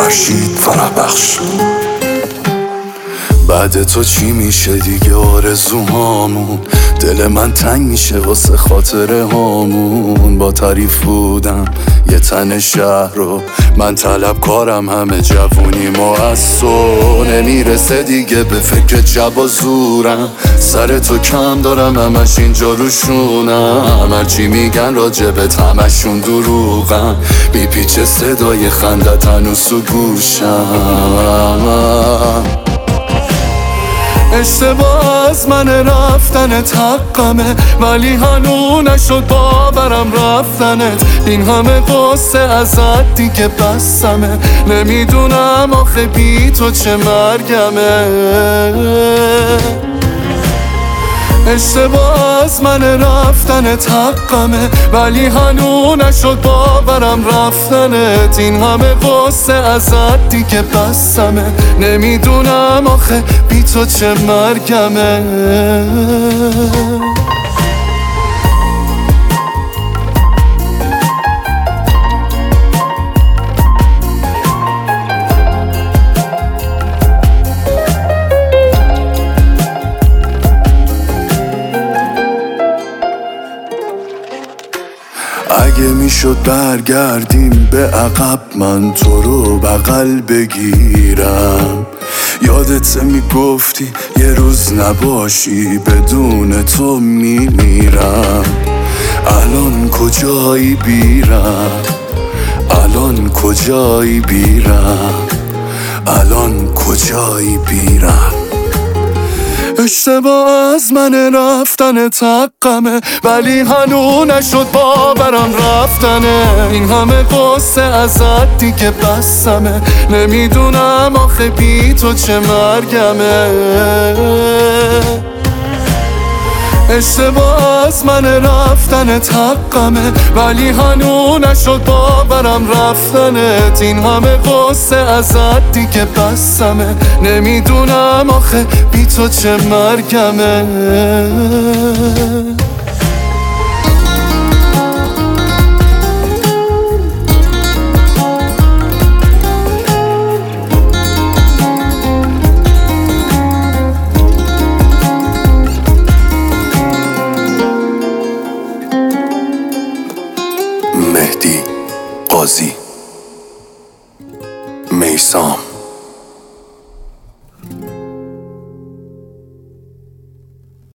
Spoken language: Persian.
فرشید فرح بخش. بعد تو چی میشه دیگه آرزوهامون؟ دل من تنگ میشه واسه خاطره هامون. با تعریف بودم یه تن شهر رو، من طلبکارم همه جوونیم و از تو نمیرسه دیگه به فکر جب و زورم. سر تو کم دارم همش اینجا روشونم، هرچی میگن راجبت همشون دروغن. میپیچه صدای خندت هنوز تو گوشم. اشتباه از من رفتنت حقمه، ولی هنو نشد باورم رفتنت. این همه قصه ازت دیگه بسمه، نمیدونم آخه بی تو چه مرگمه. اشتباه از من رفتنت حقمه، ولی هنو نشد باورم رفتنت. این همه قصه ازت دیگه بسمه، نمیدونم آخه بی تو چه مرگمه. اگه میشد برگردیم به عقب، من تو رو بغل بگیرم. یادت میگفتی یه روز نباشی بدون تو میمیرم. الان کجایی بیرم؟ الان کجایی بیرم؟ الان کجایی بیرم؟ اشتباه از من رفتنت حقمه، ولی هنو نشد باورم رفتنه. این همه قصه ازت دیگه بسمه، نمیدونم آخه بی تو چه مرگمه. اشتباه از من رفتنت حقمه، ولی هنو نشد باورم رفتنت. این همه قصه ازت دیگه بسمه، نمیدونم آخه بی تو چه مرگمه. مهدی قاضی.